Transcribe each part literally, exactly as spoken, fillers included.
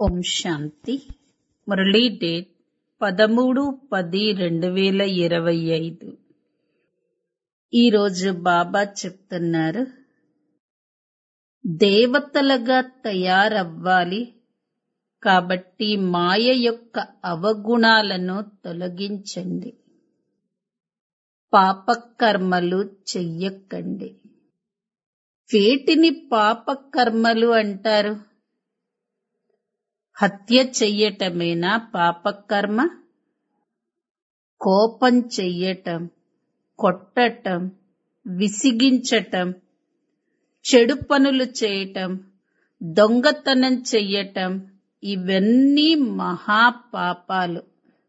ఓం శాంతి. Murali date పదమూడు పది రెండు వేల ఇరవై ఐదు. ఈరోజు బాబా చెప్తున్నారు, దేవతలుగా తయారవ్వాలి కాబట్టి మాయ యొక్క అవగుణాలను తొలగించండి, పాపకర్మలు చెయ్యకండి. వేటిని పాపకర్మలు అంటారు? హత్య చెయ్యటమేనా పాపకర్మ? కోపం చెయ్యటం, కొట్టటం, విసిగించటం, చెడు పనులు చేయటం, దొంగతనం చెయ్యటం, ఇవన్నీ మహాపాపాలు.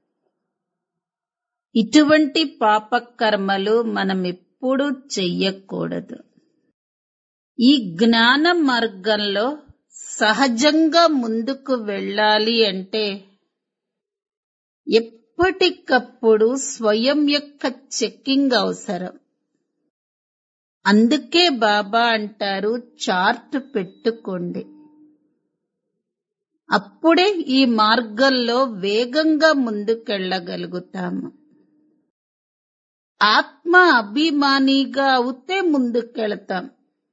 ఇటువంటి పాపకర్మలు మనమెప్పుడూ చెయ్యకూడదు. ఈ జ్ఞాన మార్గంలో సహజంగా ముందుకు వెళ్ళాలి అంటే ఎప్పటికప్పుడు స్వయం యొక్క చెక్కింగ్ అవసరం. అందుకే బాబా అంటారు, చార్ట్ పెట్టుకోండి. అప్పుడే ఈ మార్గంలో వేగంగా ముందుకెళ్ళగలుగుతాము. ఆత్మ అభిమానిగా అవుతే ముందుకెళతాం.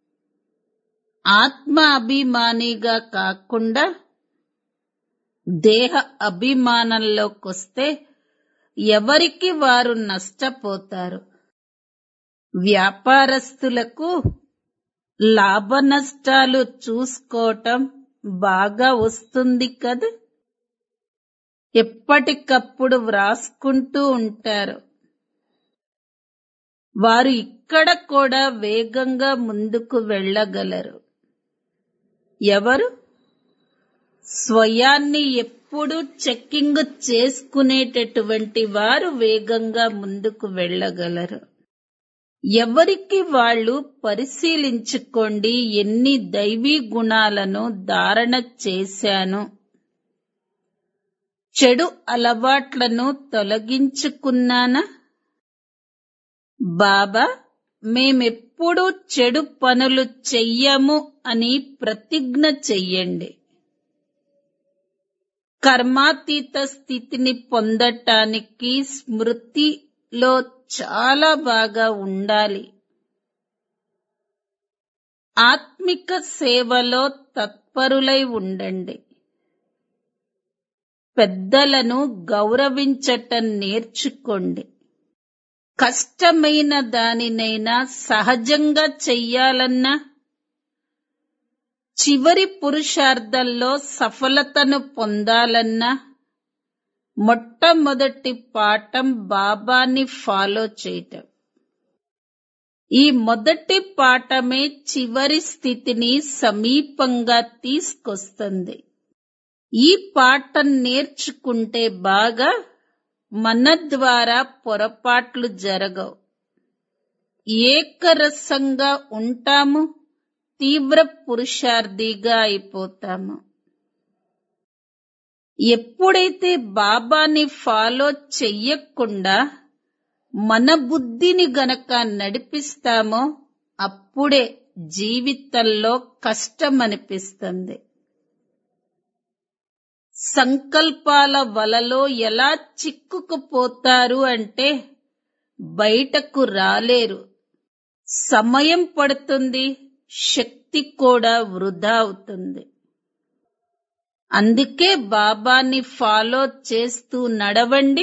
ఆత్మ అభిమానిగా కాకుండా దేహ అభిమానంలోకొస్తే ఎవరికి వారు నష్టపోతారు. వ్యాపారస్తులకు లాభ నష్టాలు చూసుకోవటం బాగా వస్తుంది కదా, ఎప్పటికప్పుడు వ్రాసుకుంటూ ఉంటారు. వారు ఇక్కడ కూడా వేగంగా ముందుకు వెళ్ళగలరు. ఎవరు స్వయాన్ని ఎప్పుడూ చెక్కింగ్ చేసుకునేటటువంటి వారు వేగంగా ముందుకు వెళ్ళగలరు. ఎవరికి వాళ్ళు పరిశీలించుకోండి, ఎన్ని దైవీ గుణాలను ధారణ చేశాను, చెడు అలవాట్లను తొలగించుకున్నానా? బాబా, మేమెప్పుడూ చెడు పనులు చెయ్యము అని ప్రతిజ్ఞ చెయ్యండి. కర్మాతీత స్థితిని పొందటానికి స్మృతిలో చాలా బాగా ఉండాలి. ఆత్మిక సేవలో తత్పరులై ఉండండి. పెద్దలను గౌరవించటం నేర్చుకోండి. కష్టమైన దానినైనా సహజంగా చెయ్యాలన్నా, చివరి పురుషార్థంలో సఫలతను పొందాలన్నా మొట్టమొదటి పాఠం బాబాని ఫాలో చేయటం. ఈ మొదటి పాఠమే చివరి స్థితిని సమీపంగా తీసుకొస్తుంది. ఈ పాఠం నేర్చుకుంటే బాగా మన ద్వారా పొరపాట్లు జరగవు. ఏకరసంగా ఉంటాము, తీవ్ర పురుషార్థిగా అయిపోతాము. ఎప్పుడైతే బాబాని ఫాలో చెయ్యకుండా మన బుద్ధిని గనక నడిపిస్తామో అప్పుడే జీవితంలో కష్టమనిపిస్తుంది. సంకల్పాల వలలో ఎలా చిక్కుకుపోతారు అంటే బయటకు రాలేరు. సమయం పడుతుంది, శక్తి కూడా వృధా అవుతుంది. అందుకే బాబాని ఫాలో చేస్తూ నడవండి.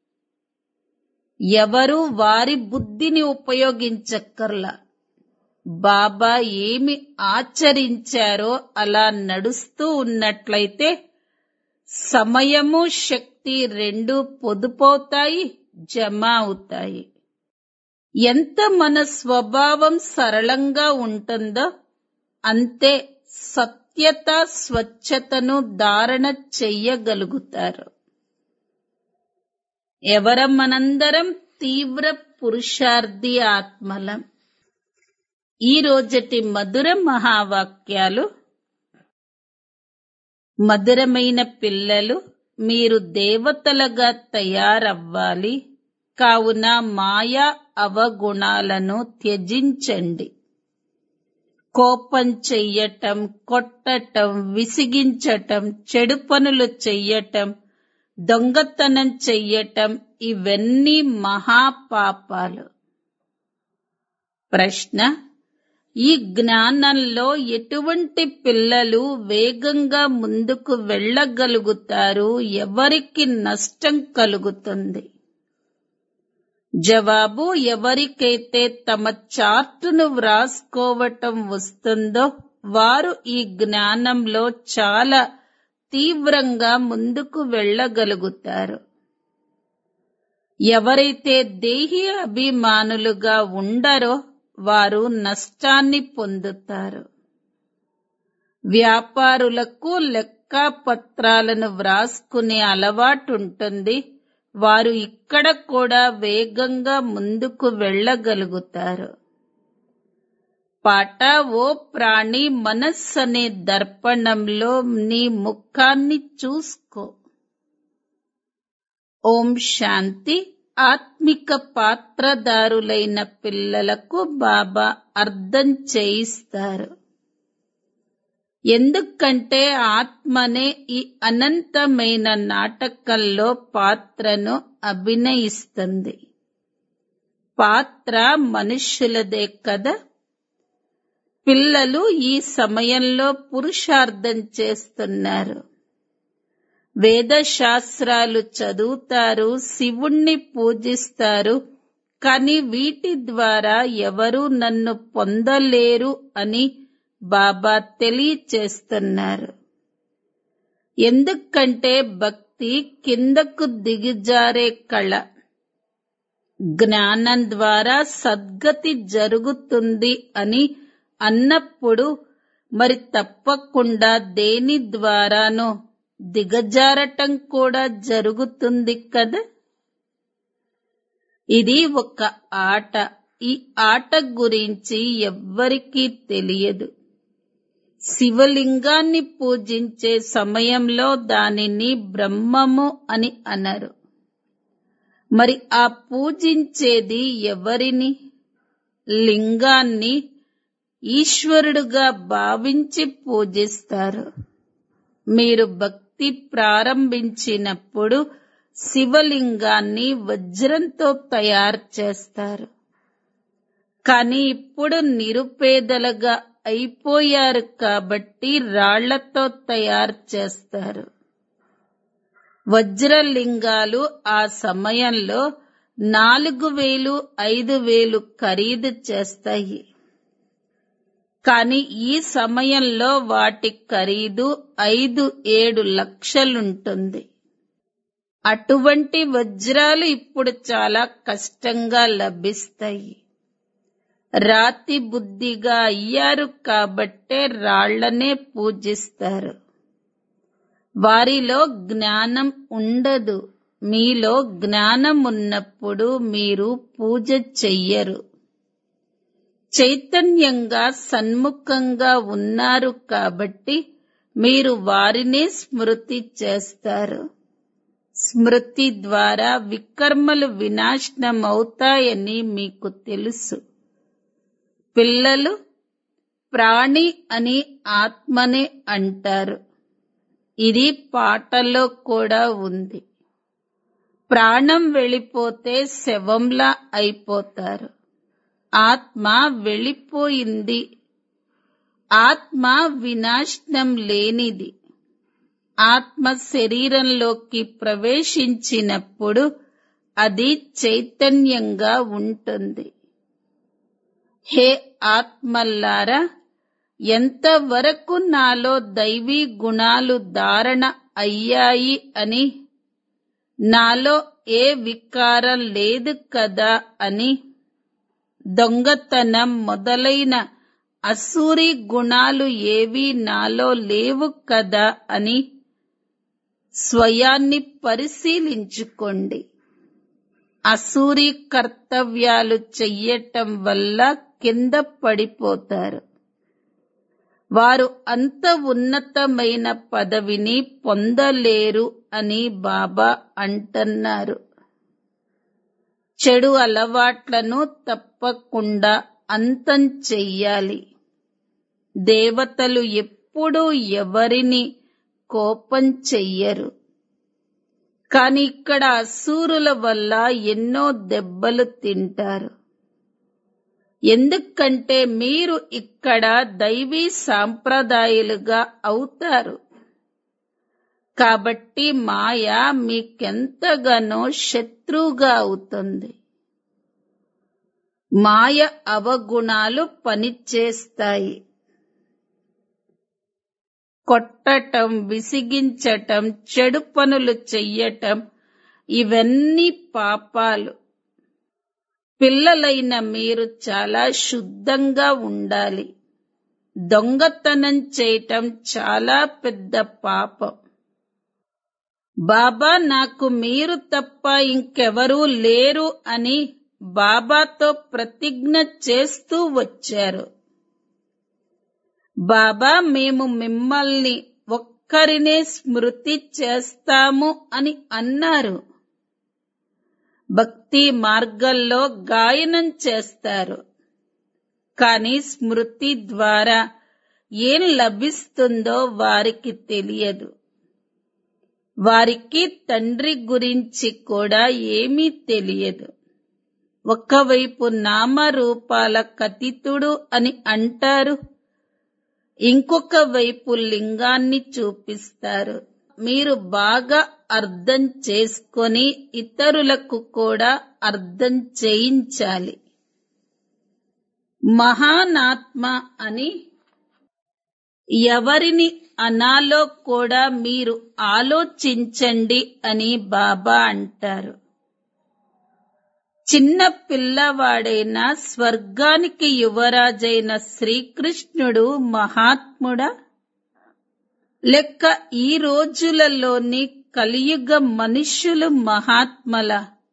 ఎవరు వారి బుద్ధిని ఉపయోగించక్కర్లా. బాబా ఏమి ఆచరించారో అలా నడుస్తూ ఉన్నట్లయితే సమయము శక్తి రెండూ పొదుపవుతాయి, జమ అవుతాయి. ఎంత మన స్వభావం సరళంగా ఉంటుందో అంతే సత్యత, స్వచ్ఛతను ధారణ చెయ్యగలుగుతారు. ఎవరం మనందరం తీవ్ర పురుషార్థి ఆత్మలం. ఈ రోజటి మధుర మహావాక్యాలు. మధురమైన పిల్లలు, మీరు దేవతలుగా తయారవ్వాలి కావున మాయా అవగుణాలను త్యజించండి. కోపం చెయ్యటం, కొట్టటం, విసిగించటం, చెడు పనులు చెయ్యటం, దొంగతనం చెయ్యటం ఇవన్నీ మహాపాపాలు. ప్రశ్న: ఈ జ్ఞానంలో ఎటువంటి పిల్లలు వేగంగా ముందుకు వెళ్ళగలుగుతారు? ఎవరికి నష్టం కలుగుతుంది? జవాబు: ఎవరికైతే తమ చార్టును వ్రాసుకోవటం వస్తుందో వారు ఈ జ్ఞానంలో చాలా తీవ్రంగా ముందుకు వెళ్ళగలుగుతారు. ఎవరైతే దేహి అభిమానులుగా ఉండరో వారు నష్టాన్ని పొందుతారు. వ్యాపారులకు లెక్కాపత్రాలను వ్రాసుకునే అలవాటుంటుంది. వారు ఇక్కడ కూడా వేగంగా ముందుకు వెళ్ళగలుగుతారు. పాట: ఓ ప్రాణి, మనస్సు అనే దర్పణంలో నీ ముఖాన్ని చూసుకో. ఓం శాంతి. ఆత్మిక పాత్రదారులైన పిల్లలకు బాబా అర్థం చేయిస్తారు. ఎందుకంటే ఆత్మనే ఈ అనంతమైన నాటకంలో పాత్రను అభినయిస్తుంది. పాత్ర మనుష్యులదే కదా. పిల్లలు ఈ సమయంలో పురుషార్థం చేస్తున్నారు. వేద శాస్త్రాలు చదువుతారు, శివుణ్ణి పూజిస్తారు. కాని వీటి ద్వారా ఎవరూ నన్ను పొందలేరు అని బాబా తెలియచేస్తున్నారు. ఎందుకంటే భక్తి కిందకు దిగజారే కళ. జ్ఞానం ద్వారా సద్గతి జరుగుతుంది అని అన్నప్పుడు మరి తప్పకుండా దేని ద్వారానో దిగజారటం కూడా జరుగుతుంది కదా. ఇది ఒక ఆట. ఈ ఆట గురించి ఎవ్వరికీ తెలియదు. శివలింగాన్ని పూజించే సమయంలో దానిని బ్రహ్మము అని అనరు. మరి ఆ పూజించేది ఎవరిని? లింగాన్ని ఈశ్వరుడుగా భావించి పూజిస్తారు. మీరు భక్తి ప్రారంభించినప్పుడు శివలింగాన్ని వజ్రంతో తయారు చేస్తారు. కానీ ఇప్పుడు నిరుపేదలుగా అయిపోయారు కాబట్టి రాళ్లతో తయారు చేస్తారు. వజ్రలింగాలు ఆ సమయంలో నాలుగు వేలు ఐదు వేలు ఖరీదు చేస్తాయి. కానీ ఈ సమయంలో వాటి ఖరీదు ఐదు ఏడు లక్షలుంటుంది. అటువంటి వజ్రాలు ఇప్పుడు చాలా కష్టంగా లభిస్తాయి. రాతి బుద్ధిగా అయ్యారు కాబట్టే రాళ్లనే పూజిస్తారు. వారిలో జ్ఞానం ఉండదు. మీలో జ్ఞానం ఉన్నప్పుడు మీరు పూజ చెయ్యరు. చైతన్యంగా సన్ముఖంగా ఉన్నారు కాబట్టి మీరు వారినే స్మృతి చేస్తారు. స్మృతి ద్వారా వికర్మలు వినాశనమవుతాయని మీకు తెలుసు. పిల్లలు ప్రాణి అని ఆత్మనే అంటారు. ఇది పాటలో కూడా ఉంది. ప్రాణం వెళ్ళిపోతే శవంలా అయిపోతారు. ఆత్మ వెళ్ళిపోయింది. ఆత్మ వినాశనం లేనిది. ఆత్మ శరీరంలోకి ప్రవేశించినప్పుడు అది చైతన్యంగా ఉంటుంది. హే ఆత్మల్లారా, ఎంతవరకు నాలో దైవీ గుణాలు ధారణ అయ్యాయి అని, నాలో ఏ వికారం లేదు కదా అని, దొంగతనం మొదలైన అసూరి గుణాలు ఏవీ నాలో లేవు కదా అని స్వయాన్ని పరిశీలించుకోండి. అసూరి కర్తవ్యాలు చెయ్యటం వల్ల కింద పడిపోతారు. వారు అంత ఉన్నతమైన పదవిని పొందలేరు అని బాబా అంటున్నారు. చెడు అలవాట్లను తప్పకుండా అంతం చెయ్యాలి. దేవతలు ఎప్పుడూ ఎవరిని కోపం చెయ్యరు. కాని ఇక్కడ అసూరుల వల్ల ఎన్నో దెబ్బలు తింటారు. ఎందుకంటే మీరు ఇక్కడ దైవీ సాంప్రదాయాలుగా అవుతారు. కాబట్టి మాయ మీకెంతగానో శత్రువుగా అవుతుంది. మాయ అవగుణాలు పనిచేస్తాయి. కొట్టటం, విసిగించటం, చెడు పనులు చెయ్యటం ఇవన్నీ పాపాలు. పిల్లలైన మీరు చాలా శుద్ధంగా ఉండాలి. దొంగతనం చేయటం చాలా పెద్ద పాపం. బాబా నాకు మీరు తప్ప ఇంకెవరూ లేరు అని బాబాతో ప్రతిజ్ఞ చేస్తూ వచ్చారు. బాబా మేము మిమ్మల్ని ఒక్కరినే స్మృతి చేస్తాము అని అన్నారు. భక్తి మార్గంలో గాయనం చేస్తారు. కానీ స్మృతి ద్వారా ఏం లభిస్తుందో వారికి తెలియదు. వారికి తండ్రి గురించి కూడా ఏమీ తెలియదు. ఒకవైపు నామరూపాల కతితుడు అని అంటారు, ఇంకొక వైపు లింగాన్ని చూపిస్తారు. మీరు బాగా అర్థం చేసుకొని ఇతరులకు కూడా అర్థం చేయించాలి. మహానాత్మ అని ఎవరిని అనాలో కూడా మీరు ఆలోచించండి అని బాబా అంటారు. చిన్న పిల్లవాడైన స్వర్గానికి యువరాజైన శ్రీకృష్ణుడు మహాత్ముడా? లెక్క ఈ రోజులలోని కలియుగ మనుష్యులు మహాత్మల?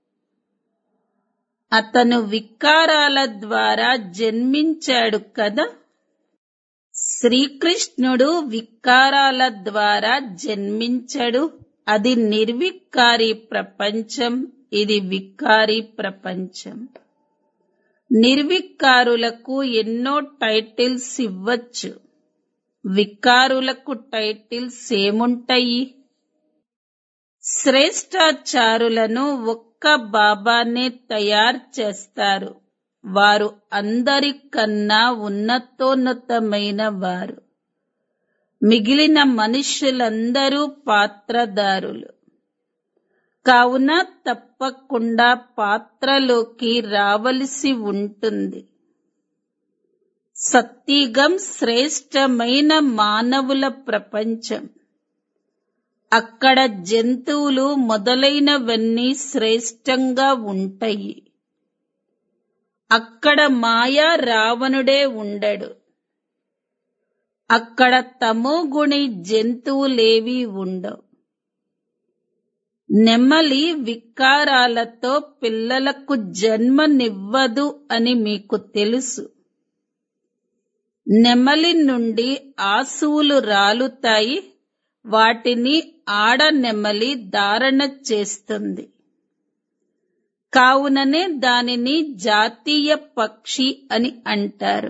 అతను వికారాల ద్వారా జన్మించాడు కదా. శ్రీకృష్ణుడు వికారాల ద్వారా జన్మించడు. అది నిర్వికారి ప్రపంచం, ఇది వికారి ప్రపంచం. నిర్వికారులకు ఎన్నో టైటిల్స్ ఇవ్వచ్చు. వికారులకు టైటిల్స్ ఏముంటాయి? శ్రేష్టాచారులను ఒక్క బాబానే తయారు చేస్తారు. వారు అందరికన్నా ఉన్నతోన్నతమైన వారు. మిగిలిన మనుష్యులందరూ పాత్రదారులు. కావున తప్పకుండా పాత్రలోకి రావలసి ఉంటుంది. సత్యుగం శ్రేష్టమైన మానవుల ప్రపంచం. అక్కడ జంతువులు మొదలైనవన్నీ శ్రేష్టంగా ఉంటాయి. అక్కడ మాయా రావణుడే ఉండడు. అక్కడ తమోగుణి జంతువులేవీ ఉండవు. నెమలి వికారాలతో పిల్లలకు జన్మనివ్వదు అని మీకు తెలుసు. నెమలి నుండి ఆశువులు రాలుతాయి. వాటిని ఆడ నెమలి ధారణ చేస్తుంది. కావుననే దానిని జాతీయ పక్షి అని అంటారు.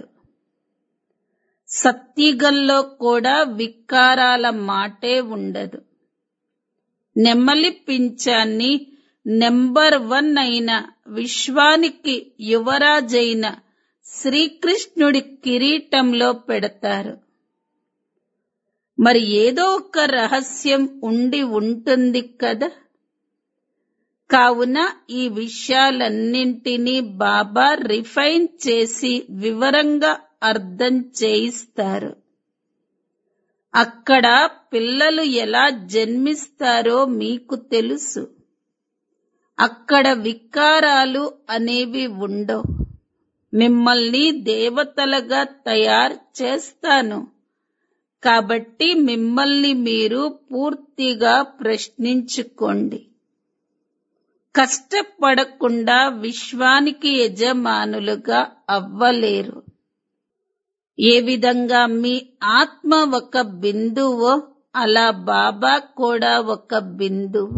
సత్యుగంలో కూడా వికారాల మాటే ఉండదు. నెమలి పింఛాన్ని నెంబర్ వన్ అయిన విశ్వానికి యువరాజైన శ్రీకృష్ణుడి కిరీటంలో పెడతారు. మరి ఏదో ఒక రహస్యం ఉండి ఉంటుంది కదా. కావున ఈ విషయాలన్నింటినీ బాబా రిఫైన్ చేసి వివరంగా అర్థం చేయిస్తారు. అక్కడ పిల్లలు ఎలా జన్మిస్తారో మీకు తెలుసు. అక్కడ వికారాలు అనేవి ఉండవు. మిమ్మల్ని దేవతలుగా తయారు చేస్తాను. కాబట్టి మిమ్మల్ని మీరు పూర్తిగా ప్రశ్నించుకోండి. కష్టపడకుండా విశ్వానికి యజమానులుగా అవ్వలేరు. ఏ విధంగా మీ ఆత్మ ఒక బిందువో అలా బాబా కూడా ఒక బిందువు.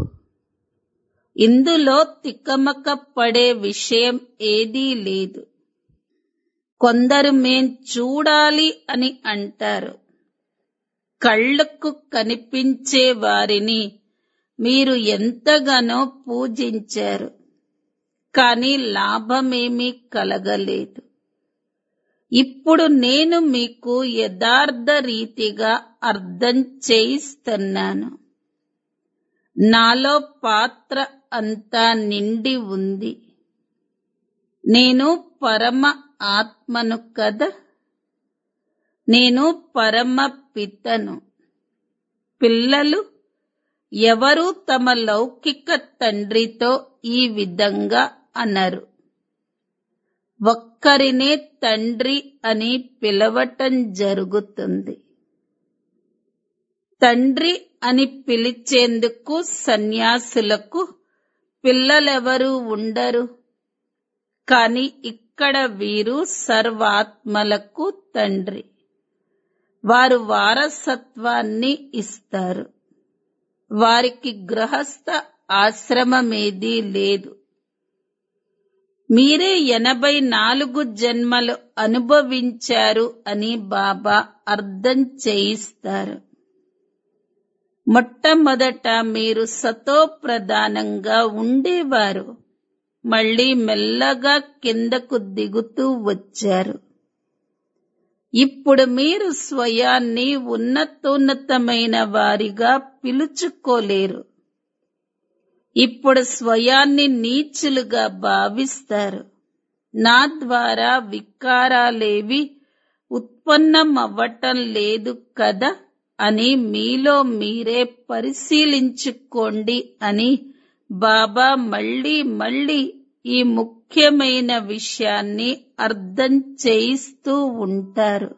ఇందులో తికమక పడే విషయం ఏదీ లేదు. కొందరు మేం చూడాలి అని అంటారు. కళ్ళకు కనిపించే వారిని మీరు ఎంతగానో పూజించారు, కానీ లాభమేమీ కలగలేదు. ఇప్పుడు నేను మీకు యథార్థ రీతిగా అర్థం చేయిస్తున్నాను. నాలో పాత్ర అంతా నిండి ఉంది. నేను పరమ ఆత్మను కదా. నేను పరమ పితను. పిల్లలు ఎవరు తమ లౌకిక తండ్రితో ఈ విధంగా అనరు. ఒక్కరినే తండ్రి అని పిలవటం జరుగుతుంది. తండ్రి అని పిలిచేందుకు సన్యాసులకు పిల్లలెవరూ ఉండరు. కాని ఇక్కడ వీరు సర్వాత్మలకు తండ్రి. వారు వారసత్వాన్ని ఇస్తారు. వారికి గృహస్థ ఆశ్రమమేదీ లేదు. మీరే ఎనభై నాలుగు జన్మలు అనుభవించారు అని బాబా అర్థం చేయిస్తారు. మొట్టమొదట మీరు సతో ప్రధానంగా ఉండేవారు. మళ్ళీ మెల్లగా కిందకు దిగుతూ వచ్చారు. ఇప్పుడు మీరు స్వయాన్ని ఉన్నతోన్నతమైన వారిగా పిలుచుకోలేరు. ఇప్పుడు స్వయాన్ని నీచులుగా భావిస్తారు. నా ద్వారా వికారాలేవి ఉత్పన్నమవ్వటం లేదు కదా అని మీలో మీరే పరిశీలించుకోండి అని బాబా మళ్ళీ మళ్ళీ ఈ ముఖ్యమైన విషయాన్ని అర్థం చేయిస్తూ ఉంటారు.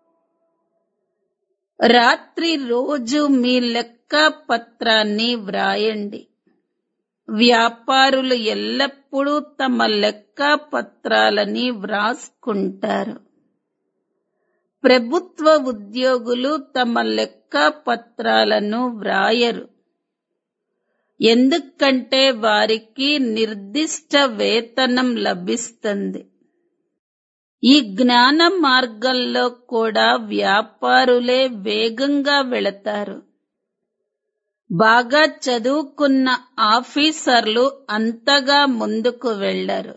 రాత్రి రోజు మీ లెక్కా పత్రాన్ని వ్రాయండి. వ్యాపారులు ఎల్లప్పుడూ తమ లెక్కా పత్రాలని వ్రాసుకుంటారు. ప్రభుత్వ ఉద్యోగులు తమ లెక్కా పత్రాలను వ్రాయరు. ఎందుకంటే వారికి నిర్దిష్ట వేతనం లభిస్తుంది. ఈ జ్ఞాన మార్గంలో కూడా వ్యాపారులే వేగంగా వెళతారు. బాగా చదువుకున్న ఆఫీసర్లు అంతగా ముందుకు వెళ్లరు.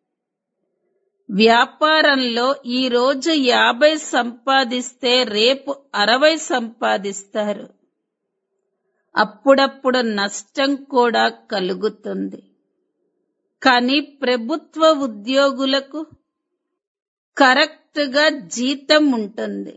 వ్యాపారంలో ఈ రోజు యాభై సంపాదిస్తే రేపు అరవై సంపాదిస్తారు. అప్పుడప్పుడు నష్టం కూడా కలుగుతుంది. కానీ ప్రభుత్వ ఉద్యోగులకు కరెక్ట్ గా జీతం ఉంటుంది.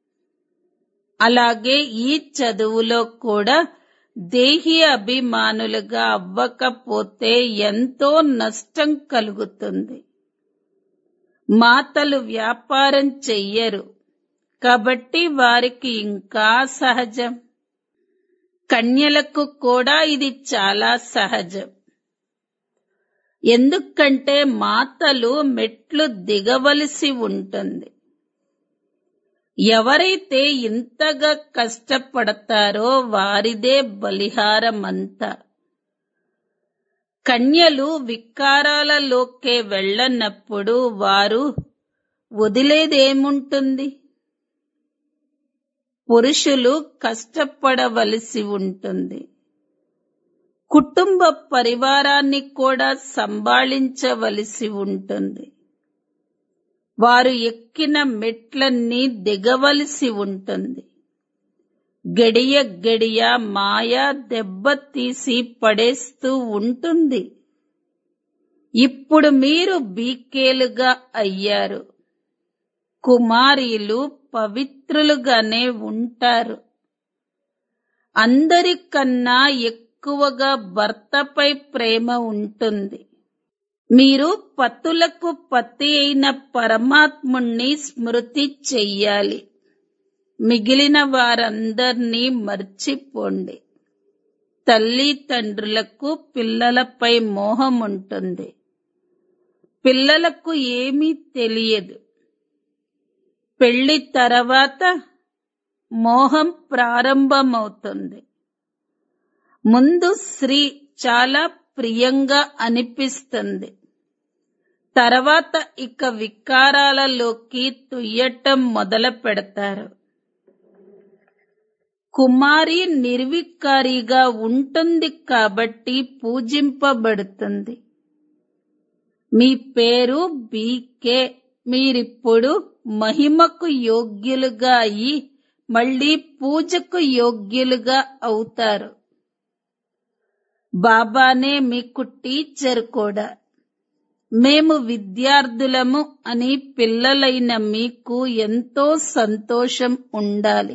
అలాగే ఈ చదువులో కూడా దేహి అభిమానులుగా అవ్వకపోతే ఎంతో నష్టం కలుగుతుంది. మాతలు వ్యాపారం చెయ్యరు కాబట్టి వారికి ఇంకా సహజం. కన్యలకు కూడా ఇది చాలా సహజం. ఎందుకంటే మాతలు మెట్లు దిగవలసి ఉంటుంది. ఎవరైతే ఇంతగా కష్టపడతారో వారిదే బలిహారమంతా. కన్యలు వికారాలలోకే వెళ్ళనప్పుడు వారు వదిలేదేముంటుంది? పురుషులు కష్టపడవలసి ఉంటుంది. కుటుంబ పరివారాన్ని కూడా సంభాళించవలసి ఉంటుంది. వారు ఎక్కిన మెట్లన్నీ దిగవలసి ఉంటుంది. గడియ గడియ మాయ దెబ్బతీసి పడేస్తూ ఉంటుంది. ఇప్పుడు మీరు బీకేలుగా అయ్యారు. కుమారీలు పవిత్రులుగానే ఉంటారు. అందరికన్నా ఎక్కువగా భర్తపై ప్రేమ ఉంటుంది. మీరు పతులకు పతి అయిన పరమాత్ముణ్ణి స్మృతి చెయ్యాలి. మిగిలిన వారందర్నీ మర్చిపోండి. తల్లి తండ్రులకు పిల్లలపై మోహం ఉంటుంది. పిల్లలకు ఏమీ తెలియదు. పెళ్లి తర్వాత మోహం ప్రారంభమవుతుంది. ముందు స్త్రీ చాలా ప్రియంగా అనిపిస్తుంది. తర్వాత ఇక వికారాలలోకి తుయ్యటం మొదలు పెడతారు. కుమారి నిర్వికారిగా ఉంటుంది కాబట్టి పూజింపబడుతుంది. మీ పేరు బీకే. మీరిప్పుడు మహిమకు యోగ్యులుగా అయి మళ్ళీ పూజకు యోగ్యులుగా అవుతారు. బాబానే మీకు టీచర్ కూడా. మేము విద్యార్థులము అని పిల్లలైన మీకు ఎంతో సంతోషం ఉండాలి.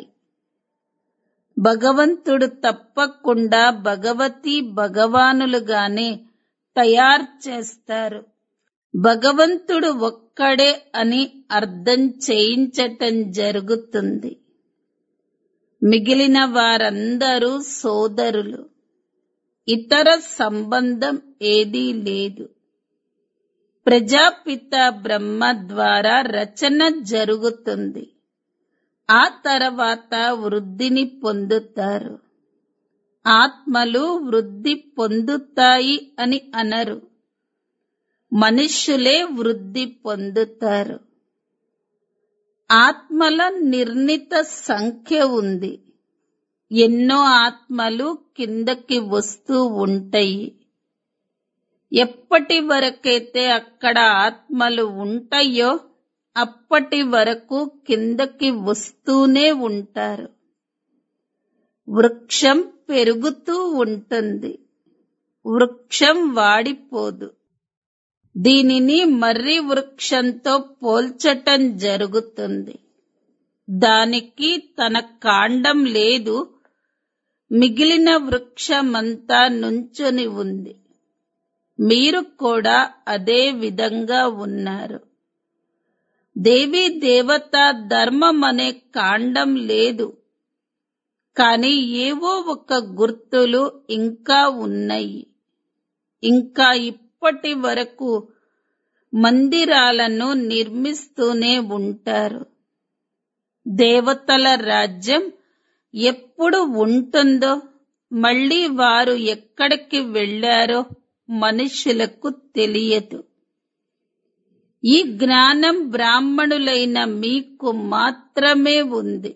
భగవంతుడు తప్పకుండా భగవతీ భగవానులుగానే తయారు చేస్తారు. భగవంతుడు ఒక్కడే అని అర్థం చేయించటం జరుగుతుంది. మిగిలిన వారందరూ సోదరులు. ఇతర సంబంధం ఏదీ లేదు. ప్రజాపిత బ్రహ్మ ద్వారా రచన జరుగుతుంది. ఆ తర్వాత వృద్ధిని పొందుతారు. ఆత్మలు వృద్ధి పొందుతాయి అని అనరు. మనుష్యులే వృద్ధి పొందుతారు. ఆత్మల నిర్ణీత సంఖ్య ఉంది. ఎన్నో ఆత్మలు కిందకి వస్తూ ఉంటాయి. ఎప్పటి వరకైతే అక్కడ ఆత్మలు ఉంటాయో అప్పటి వరకు కిందకి వస్తూనే ఉంటారు. వృక్షం పెరుగుతూ ఉంటుంది. వృక్షం వాడిపోదు. దీనిని మర్రి వృక్షంతో పోల్చటం జరుగుతుంది. దానికి తన కాండం లేదు. మిగిలిన వృక్షమంతా నుంచొని ఉంది. మీరు కూడా అదే విధంగా ఉన్నారు. దేవీ దేవతా ధర్మం అనే కాండం లేదు. కానీ ఏవో ఒక గుర్తులు ఇంకా ఉన్నాయి. ఇంకా ఇప్పటి వరకు మందిరాలను నిర్మిస్తూనే ఉంటారు. దేవతల రాజ్యం ఎప్పుడు ఉంటుందో, మళ్ళీ వారు ఎక్కడికి వెళ్లారో మనుషులకు తెలియదు. ఈ జ్ఞానం బ్రాహ్మణులైన మీకు మాత్రమే ఉంది.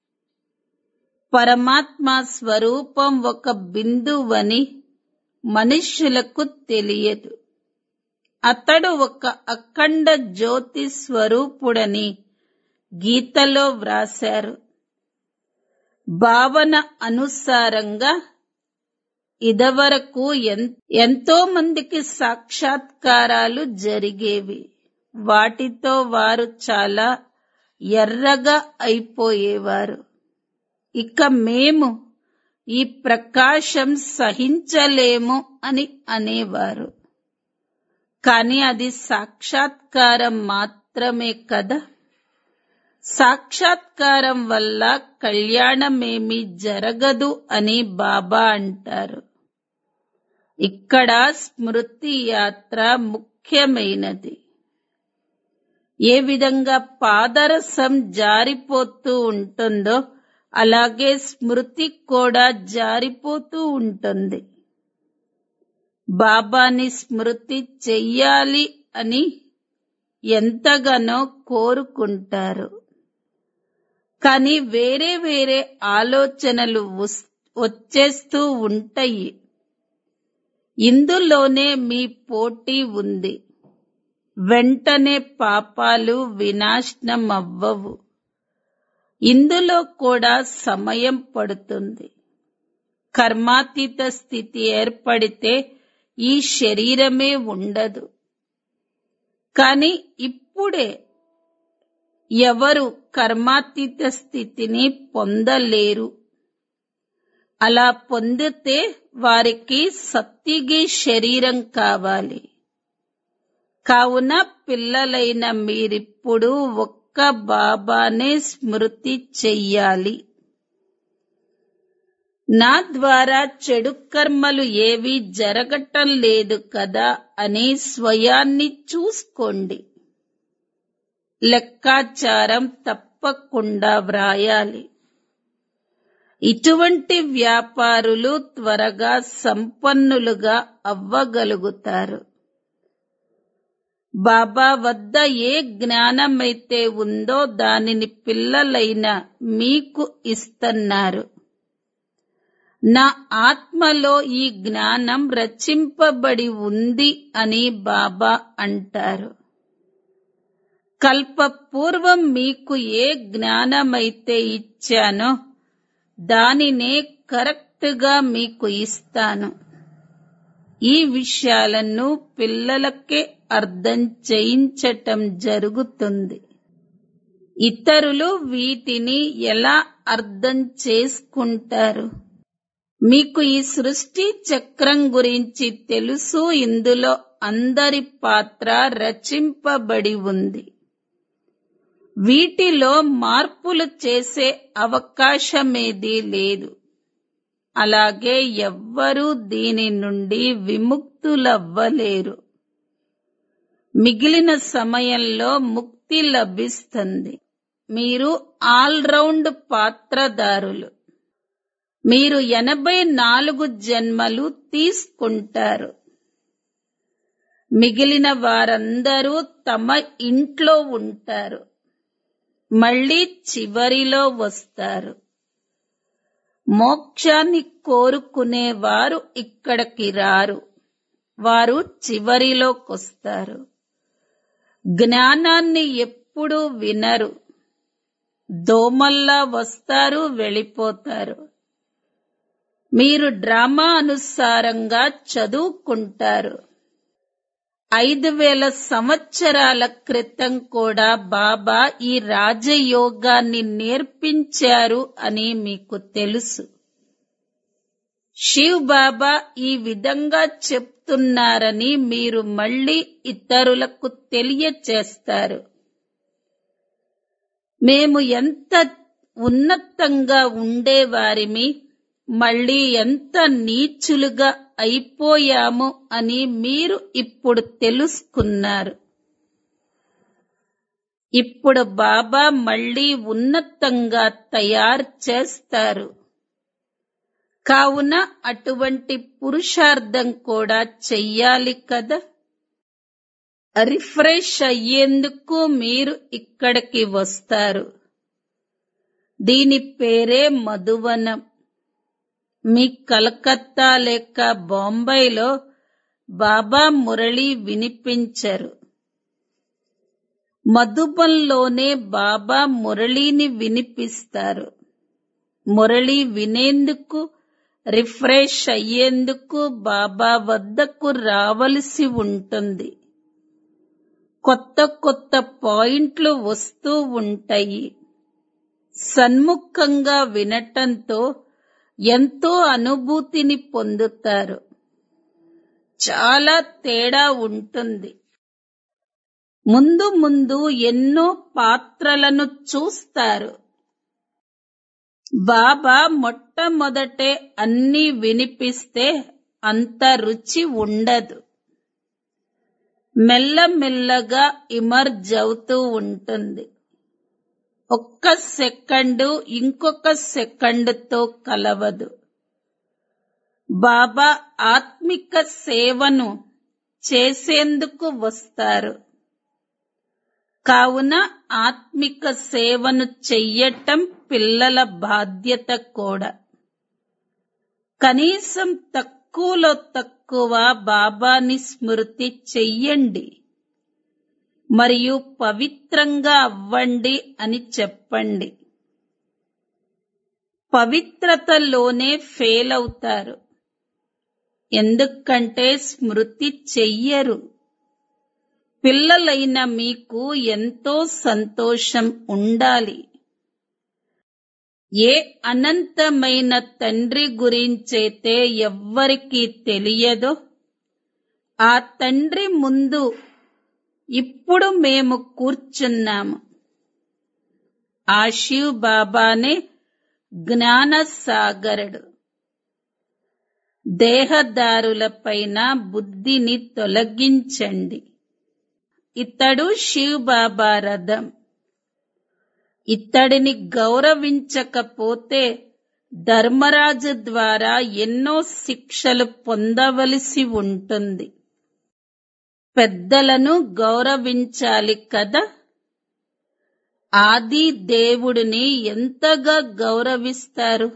పరమాత్మ స్వరూపం ఒక బిందువని మనుష్యులకు తెలియదు. అతడు ఒక అఖండ జ్యోతి స్వరూపుడని గీతలో వ్రాశారు. భావన అనుసారంగా ఇదివరకు ఎంతో మందికి సాక్షాత్కారాలు జరిగేవి. వాటితో వారు చాలా ఎర్రగా అయిపోయేవారు. ఇక మేము ఈ ప్రకాశం సహించలేము అని అనేవారు. కానీ అది సాక్షాత్కారం మాత్రమే కదా. సాక్షాత్కారం వల్ల కళ్యాణమేమీ జరగదు అని బాబా అంటారు. ఇక్కడ స్మృతి యాత్ర ముఖ్యమైనది. ఏ విధంగా పాదరసం జారిపోతూ ఉంటుందో అలాగే స్మృతి కూడా జారిపోతూ ఉంటుంది. బాబాని స్మృతి చెయ్యాలి అని ఎంతగానో కోరుకుంటారు. కానీ వేరే వేరే ఆలోచనలు వచ్చేస్తూ ఉంటాయి. ఇందులోనే మీ పోటీ ఉంది. వెంటనే పాపాలు వినాశనం అవ్వవు. ఇందులో కూడా సమయం పడుతుంది. కర్మాతీత స్థితి ఏర్పడితే ఈ శరీరమే ఉండదు. కానీ ఇప్పుడే ఎవరు కర్మాతీత స్థితిని పొందలేరు. అలా పొందితే వారికి సత్యుగి శరీరం కావాలి. కావున పిల్లలైన మీరిప్పుడు ఒక్క బాబానే స్మృతి చెయ్యాలి. నా ద్వారా చెడు కర్మలు ఏవీ జరగటం లేదు కదా అని స్వయాన్ని చూసుకోండి. లెక్కాచారం తప్పకుండా వ్రాయాలి. ఇటువంటి వ్యాపారులు త్వరగా సంపన్నులుగా అవ్వగలుగుతారు. బాబా వద్ద ఏ జ్ఞానమైతే ఉందో దానిని పిల్లలైన మీకు ఇస్తున్నారు. నా ఆత్మలో ఈ జ్ఞానం రచింపబడి ఉంది అని బాబా అంటారు. కల్పపూర్వం మీకు ఏ జ్ఞానమైతే ఇచ్చానో దానినే కరెక్ట్గా మీకు ఇస్తాను. ఈ విషయాలను పిల్లలకే అర్థం చేయించటం జరుగుతుంది. ఇతరులు వీటిని ఎలా అర్థం చేసుకుంటారు? మీకు ఈ సృష్టి చక్రం గురించి తెలుసు. ఇందులో అందరి పాత్ర రచింపబడి ఉంది. వీటిలో మార్పులు చేసే అవకాశమేదీ లేదు. అలాగే ఎవ్వరూ దీని నుండి విముక్తులవ్వలేరు. మిగిలిన సమయంలో ముక్తి లభిస్తుంది. మీరు ఆల్రౌండ్ పాత్రధారులు. మీరు ఎనభై నాలుగు జన్మలు తీసుకుంటారు. మిగిలిన వారందరూ తమ ఇంట్లో ఉంటారు. మళ్ళీ చివరిలో వస్తారు. మోక్షాన్ని కోరుకునేవారు ఇక్కడికి రారు. వారు చివరిలోకొస్తారు. జ్ఞానాన్ని ఎప్పుడూ వినరు. దోమల్లా వస్తారు, వెళ్ళిపోతారు. మీరు డ్రామా అనుసారంగా చదువుకుంటారు. ఐదు వేల సంవత్సరాల క్రితం కూడా బాబా ఈ రాజయోగాన్ని నేర్పించారు అని మీకు తెలుసు. శివ్ బాబా ఈ విధంగా చెప్తున్నారని మీరు మళ్ళీ ఇతరులకు తెలియచేస్తారు. మేము ఎంత ఉన్నతంగా ఉండేవారిమి, మళ్ళీ ఎంత నీచులుగా అయిపోయాము అని మీరు ఇప్పుడు తెలుసుకున్నారు. ఇప్పుడు బాబా మళ్ళీ ఉన్నతంగా తయారు చేస్తారు. కావున అటువంటి పురుషార్థం కూడా చెయ్యాలి కదా. రిఫ్రెష్ అయ్యేందుకు మీరు ఇక్కడికి వస్తారు. దీని పేరే మధువనం. మీ కలకత్తా లేక బాంబేలో బాబా మురళి వినిపించరు. మధుబన్లోనే బాబా మురళిని వినిపిస్తారు. మురళి వినేందుకు, రిఫ్రెష్ అయ్యేందుకు బాబా వద్దకు రావలసి ఉంటుంది. కొత్త కొత్త పాయింట్లు వస్తూ ఉంటాయి. సన్ముఖంగా వినటంతో ఎంతో అనుభూతిని పొందుతారు. చాలా తేడా ఉంటుంది. ముందు ముందు ఎన్నో పాత్రలను చూస్తారు. బాబా మొట్టమొదటే అన్నీ వినిపిస్తే అంత రుచి ఉండదు. మెల్లమెల్లగా ఇమర్జ్ అవుతూ ఉంటుంది. ఒక్క సెకండు ఇంకొక సెకండుతో కలవదు. బాబా ఆత్మిక సేవను చేసేందుకు వస్తారు. కావున ఆత్మిక సేవను చెయ్యటం పిల్లల బాధ్యత కూడా. కనీసం తక్కువలో తక్కువ బాబాని స్మృతి చెయ్యండి మరియు పవిత్రంగా అవ్వండి అని చెప్పండి. పవిత్రతలోనే ఫెయిల్ అవుతారు. ఎందుకంటే స్మృతి చెయ్యరు. పిల్లలైన మీకు ఎంతో సంతోషం ఉండాలి. ఏ అనంతమైన తండ్రి గురించైతే ఎవ్వరికీ తెలియదో ఆ తండ్రి ముందు ఇప్పుడు మేము కూర్చున్నాము. ఆ శివ్ బాబానే జ్ఞాన సాగరుడు. దేహదారులపైన బుద్ధిని తొలగించండి. ఇతడు శివ్ బాబా రథం. ఇతడిని గౌరవించకపోతే ధర్మరాజు ద్వారా ఎన్నో శిక్షలు పొందవలసి ఉంటుంది. పెద్దలను గౌరవించాలి కదా. ఆది దేవుడిని ఎంతగా గౌరవిస్తారు.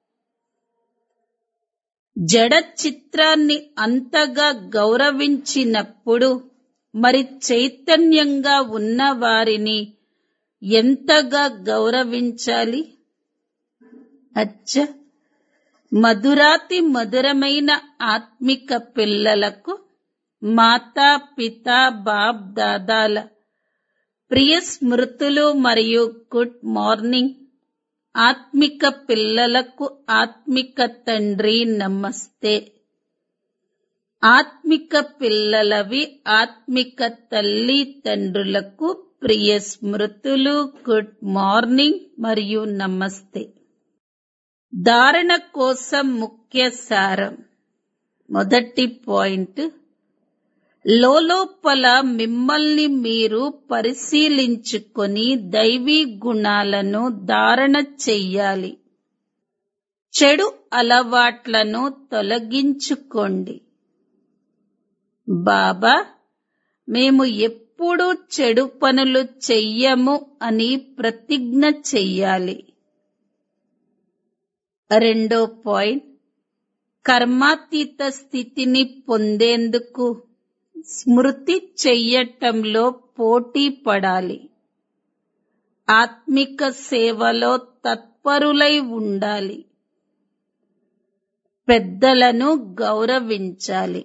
జడ చిత్రాన్ని అంతగా గౌరవించినప్పుడు మరి చైతన్యంగా ఉన్న వారిని ఎంతగా గౌరవించాలి. అచ్చ మధురాతి మధురమైన ఆత్మిక పిల్లలకు మాతా పితా బాప్ దాదాల ప్రియ స్మృతులు మరియు గుడ్ మార్నింగ్. ఆత్మిక పిల్లలకు ఆత్మిక తండ్రి నమస్తే. ఆత్మిక పిల్లలవి ఆత్మిక తల్లి తండ్రులకు ప్రియ స్మృతులు, గుడ్ మార్నింగ్ మరియు నమస్తే. ధారణ కోసం ముఖ్య సారం. మొదటి పాయింట్, లోలోపల మిమ్మల్ని మీరు పరిశీలించుకొని దైవీ గుణాలను ధారణ చెయ్యాలి. చెడు అలవాట్లను తొలగించుకోండి. బాబా, మేము ఎప్పుడూ చెడు పనులు చెయ్యము అని ప్రతిజ్ఞ చెయ్యాలి. రెండో పాయింట్, కర్మాతీత స్థితిని పొందేందుకు స్మృతి చెయ్యటంలో పోటీ పడాలి. ఆత్మిక సేవలో తత్పరులై ఉండాలి. పెద్దలను గౌరవించాలి.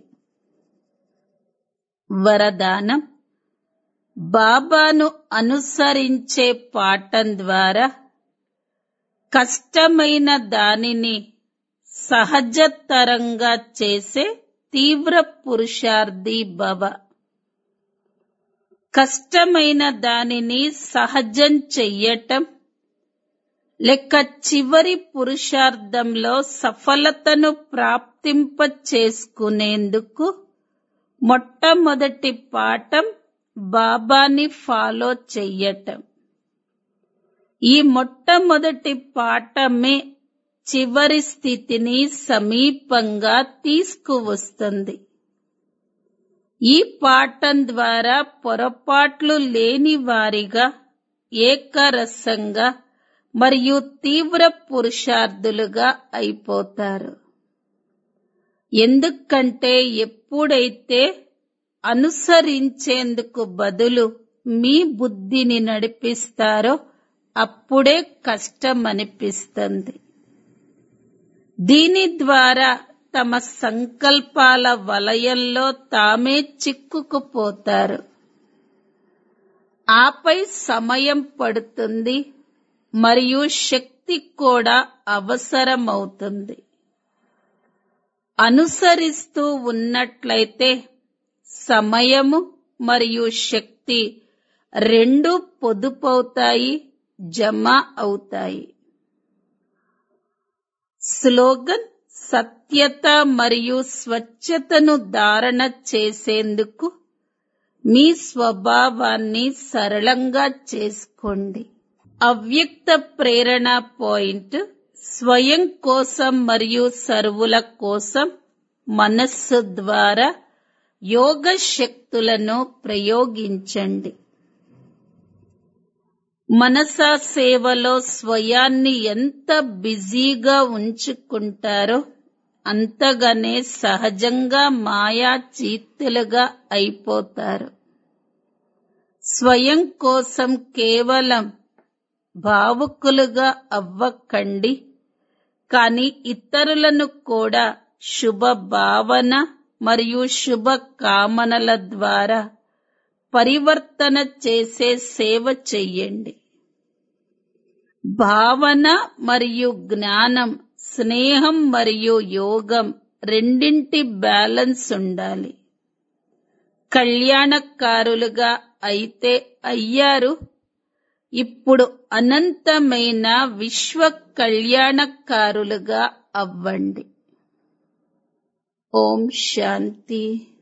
వరదానం, బాబాను అనుసరించే పాఠం ద్వారా కష్టమైన దానిని సహజతరంగా చేసే తీవ్ర పురుషార్థి భవ. కష్టమైన దానిని సహజం చెయ్యటం లేక చివరి పురుషార్థంలో సఫలతను ప్రాప్తింప చేసుకునేందుకు మొట్టమొదటి పాఠం బాబాని ఫాలో చెయ్యటం. ఈ మొట్టమొదటి పాఠమే చివరి స్థితిని సమీపంగా తీసుకువస్తుంది. ఈ పాఠం ద్వారా పొరపాట్లు లేని వారిగా, ఏకరసంగా మరియు తీవ్ర పురుషార్థులుగా అయిపోతారు. ఎందుకంటే ఎప్పుడైతే అనుసరించేందుకు బదులు మీ బుద్ధిని నడిపిస్తారో అప్పుడే కష్టమనిపిస్తుంది. దీని ద్వారా తమ సంకల్పాల వలయంలో తామే చిక్కుకుపోతారు. ఆపై సమయం పడుతుంది మరియు శక్తి కూడా అవసరమవుతుంది. అనుసరిస్తూ ఉన్నట్లయితే సమయము మరియు శక్తి రెండూ పొదుపవుతాయి, జమ అవుతాయి. స్లోగన్, సత్యత మరియు స్వచ్ఛతను ధారణ చేసేందుకు మీ స్వభావాన్ని సరళంగా చేసుకోండి. అవ్యక్త ప్రేరణ పాయింట్, స్వయం కోసం మరియు సర్వుల కోసం మనస్సు ద్వారా యోగ శక్తులను ప్రయోగించండి. మనసా సేవలో స్వయాన్ని ఎంత బిజీగా ఉంచుకుంటారో అంతగానే సహజంగా మాయా చీత్తులుగా అయిపోతారు. స్వయం కోసం కేవలం భావుకులుగా అవ్వకండి, కానీ ఇతరులను కూడా శుభ భావన మరియు శుభ కామనల ద్వారా పరివర్తన చేసే సేవ చెయ్యండి. భావన మరియు జ్ఞానం, స్నేహం మరియు యోగం రెండింటి బ్యాలెన్స్ ఉండాలి. కళ్యాణకారులుగా అయితే అయ్యారు, ఇప్పుడు అనంతమైన విశ్వ కళ్యాణకారులుగా అవ్వండి. ఓం శాంతి.